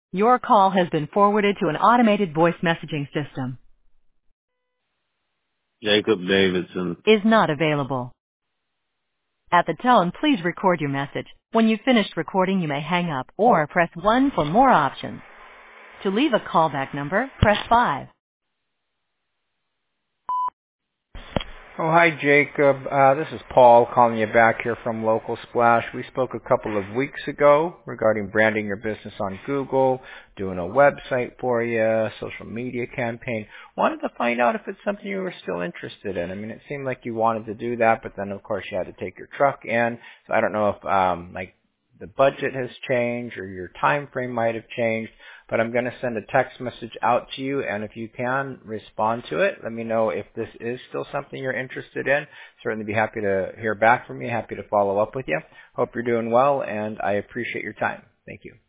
Your call has been forwarded to an automated voice messaging system. Jacob Davidson. Is not available. At the tone, please record your message. When you've finished recording, you may hang up or press 1 for more options. To leave a callback number, press 5. Oh, hi, Jacob. This is Paul calling you back here from Local Splash. We spoke a couple of weeks ago regarding branding your business on Google, doing a website for you, social media campaign. Wanted to find out if it's something you were still interested in. I mean, it seemed like you wanted to do that, but then, of course, you had to take your truck in. So I don't know if, the budget has changed or your time frame might have changed, but I'm going to send a text message out to you, and if you can respond to it, let me know if this is still something you're interested in. Certainly be happy to hear back from you, happy to follow up with you. Hope you're doing well, and I appreciate your time. Thank you.